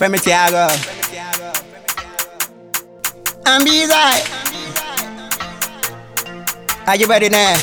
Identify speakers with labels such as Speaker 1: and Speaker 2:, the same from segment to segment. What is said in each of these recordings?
Speaker 1: Femi Tiago. I'm busy. Are you ready now?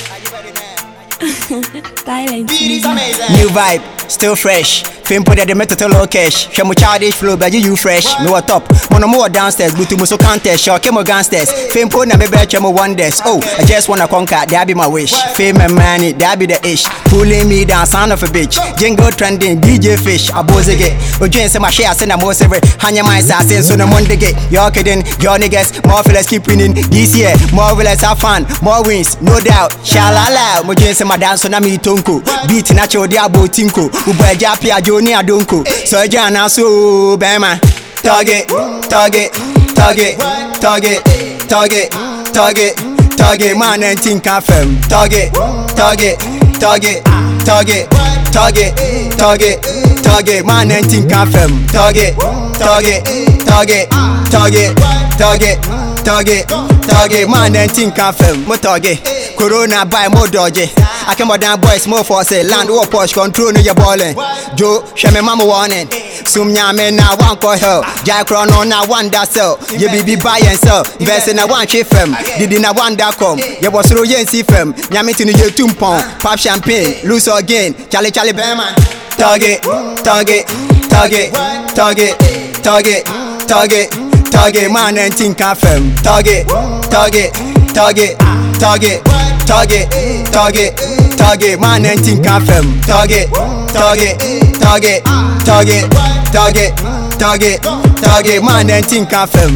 Speaker 1: New vibe, still fresh. Fame put the metal low cash. Show me childish flow, but you fresh. Me what top? One more downstairs, but to me so contest. Show me gangsters. Fame put na me bet you wonders. Oh, I just wanna conquer, that be my wish. Fame and money, that be the ish. Pulling me down, son of a bitch. Jingle trending, DJ Fish, a bozege. Ojin say my share, send a more severe. Hanya my sass, so no Monday gate. You're kidding, your niggas. More fellas keep winning. This year, more fellas have fun, more wins, no doubt. Shalala, Mojin say my dance on a me tonko. Beat natural diabo tinko. Uba japia Joni adonko. So jana so bema. Target, target, target, target, target, target, target, man and think confirm. Target, target, target, target, target, target, target, man and think confirm. Target, target, target, target, target, target, target, man and think confirm. Mo target. Corona buy more dodgy. I came out down boys more for say land or push control no your balling. Joe, show me mama warning. Some nyame na one call hell. Jack Crown on na one that sell. You be buy and sell. Invest in a one chief firm. Did in a one that come. You was through yen see firm. Nyame to you 2 pound. Pop champagne. Lose again. Charlie Bearman. Target. Target. Target. Target. Target. Target. Target. Man and think confirm. Target. Target. Target. Target. Target, target, target, man and think confirm. Target, target, target, target, target, target, target, man and think confirm.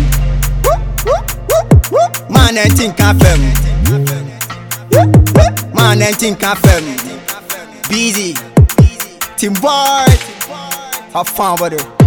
Speaker 1: Man and think confirm. Man and think confirm. Busy, Team Boy, have fun with it.